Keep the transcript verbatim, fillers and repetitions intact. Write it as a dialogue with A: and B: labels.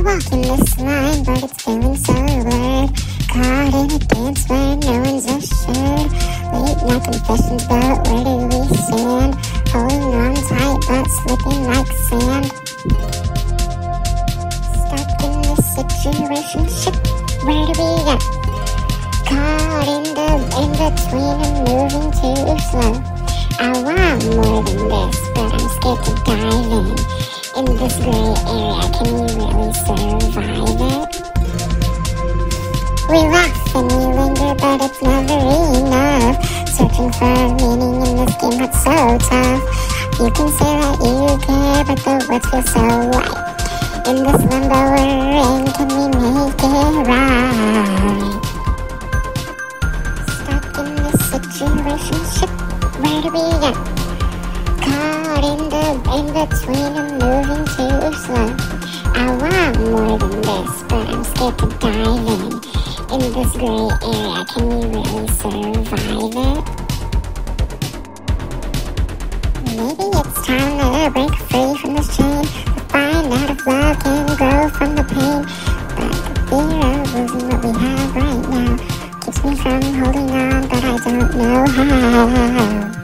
A: walking this line, but it's feeling so blurred. Caught in a dance where no one's assured. Late night confessions, but where do we stand? Holding on tight, but slipping like sand. Stuck in this situation, shit, where do we go? Caught in the in between and moving too slow. I want more than this, but I'm scared to dive in. In this gray area, can we really survive it? We laugh and we linger, but it's never enough. Searching for meaning in this game that's so tough. You can say that you care, but the words feel so light. In this limbo we're in, can we make it right? Stuck in this situation, shit, where do we go? Caught in the in between and moving too slow. I want more than this, but I'm scared to dive in. In this gray area, can we really survive it? Maybe it's time to break free from this chain, to find out if love can grow from the pain. But the fear of losing what we have right now keeps me from holding on, but I don't know how.